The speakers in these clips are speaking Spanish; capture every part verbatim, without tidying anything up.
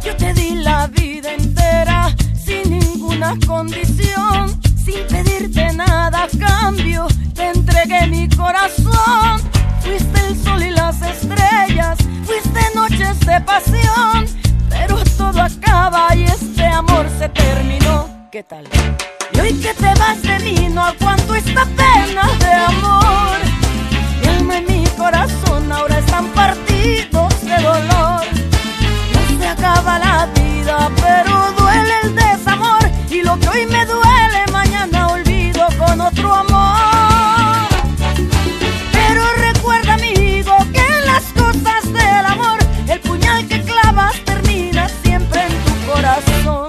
Yo te di la vida entera sin ninguna condición, sin pedirte nada a cambio, te entregué mi corazón. Fuiste el sol y las estrellas, fuiste noches de pasión, pero todo acaba y este amor se terminó. ¿Qué tal? Y hoy que te vas de mí no aguanto esta pena de amor. Mi alma y mi corazón ahora están partidos de dolor. No se acaba la vida, pero duele el desamor, y lo que hoy me duele mañana olvido con otro amor. Pero recuerda, amigo, que en las cosas del amor el puñal que clavas termina siempre en tu corazón.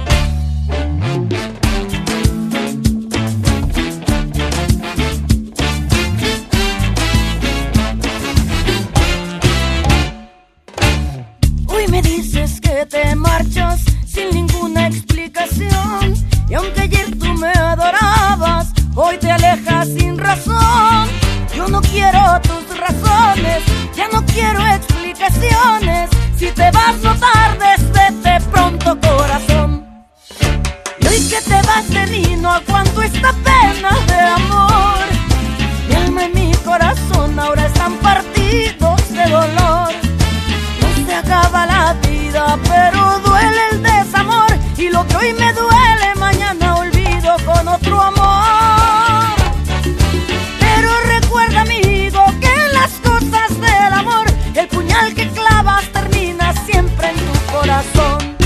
Hoy me dices que te marchas sin ninguna explicación, y aunque ayer tú me adorabas, hoy te alejas sin razón. Yo no quiero tus razones, ya no quiero explicaciones. Si te vas no tardes, vete pronto, corazón. Y hoy que te vas de mí no aguanto esta pena de amor. Mi alma y mi corazón ahora están partidos de dolor. No se acaba la vida, pero duele el desamor, y lo que hoy me duele mañana olvido con otro amor. Pero recuerda, amigo, que en las cosas del amor el puñal que clavas termina siempre en tu corazón.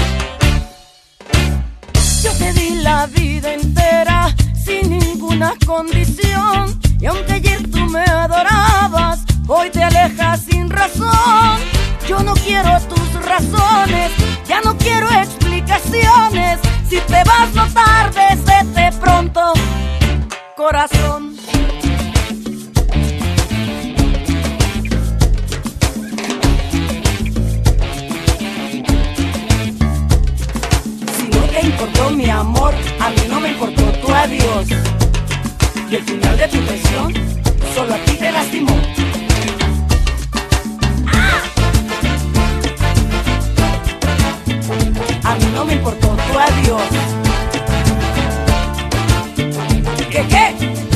Yo te di la vida entera sin ninguna condición, y aunque ayer tú me adorabas, hoy te alejas sin razón. Yo no quiero tus razones, ya no quiero explicaciones. Si te vas no tardes, vete pronto, corazón. Si no te importó mi amor, a mí no me importó tu adiós, y el final de tu traición solo a ti te lastimó. A mí no me importó tu adiós. ¿Qué qué?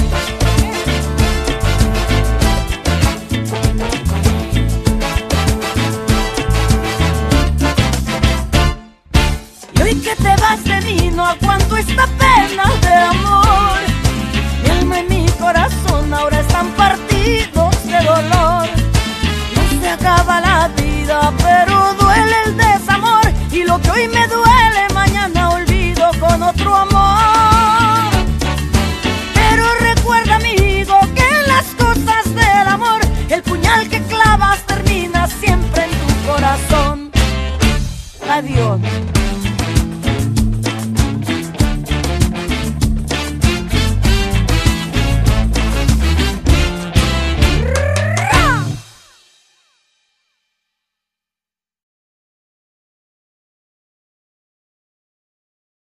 Y hoy que te vas de mí no aguanto esta pena de amor. Mi alma y mi corazón ahora están partidos de dolor. No se acaba la vida, pero duele el desamor, y lo que hoy me duele mañana olvido con otro amor. Pero recuerda, amigo, que en las cosas del amor el puñal que clavas termina siempre en tu corazón. Adiós.